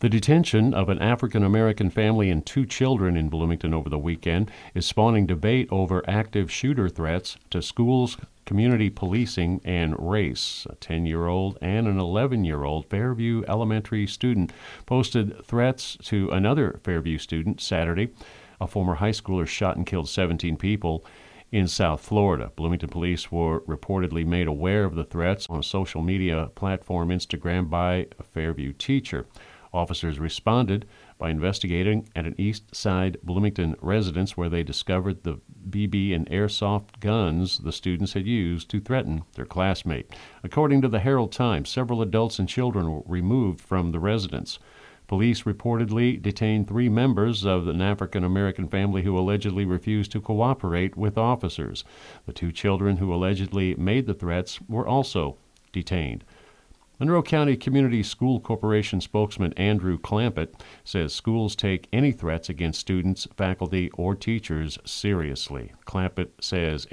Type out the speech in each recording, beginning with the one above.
The detention of an African-American family and two children in Bloomington over the weekend is spawning debate over active shooter threats to schools, community policing, and race. A 10-year-old and an 11-year-old Fairview Elementary student posted threats to another Fairview student Saturday. A former high schooler shot and killed 17 people in South Florida. Bloomington police were reportedly made aware of the threats on a social media platform, Instagram, by a Fairview teacher. Officers responded by investigating at an East Side Bloomington residence where they discovered the BB and airsoft guns the students had used to threaten their classmate. According to the Herald-Times, several adults and children were removed from the residence. Police reportedly detained 3 members of an African-American family who allegedly refused to cooperate with officers. The 2 children who allegedly made the threats were also detained. Monroe County Community School Corporation spokesman Andrew Clampett says schools take any threats against students, faculty, or teachers seriously. Clampett says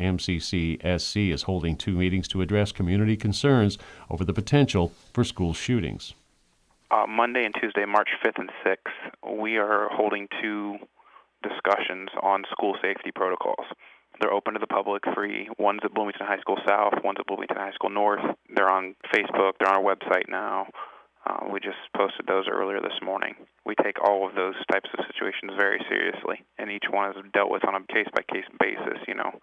MCCSC is holding 2 meetings to address community concerns over the potential for school shootings. Monday and Tuesday, March 5th and 6th, we are holding 2 discussions on school safety protocols. They're open to the public, free. One's at Bloomington High School South, one's at Bloomington High School North. They're on Facebook, they're on our website now. We just posted those earlier this morning. We take all of those types of situations very seriously, and each one is dealt with on a case-by-case basis,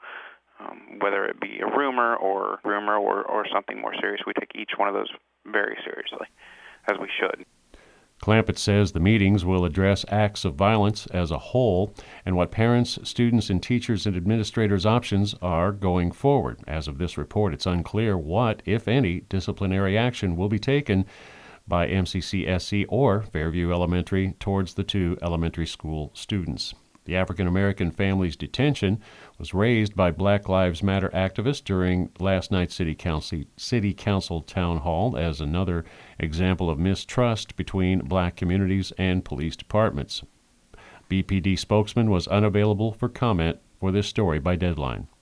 whether it be a rumor or something more serious. We take each one of those very seriously, as we should. Clampett says the meetings will address acts of violence as a whole and what parents, students, and teachers and administrators' options are going forward. As of this report, it's unclear what, if any, disciplinary action will be taken by MCCSC or Fairview Elementary towards the 2 elementary school students. The African-American family's detention was raised by Black Lives Matter activists during last night's City Council town hall as another example of mistrust between black communities and police departments. BPD spokesman was unavailable for comment for this story by deadline.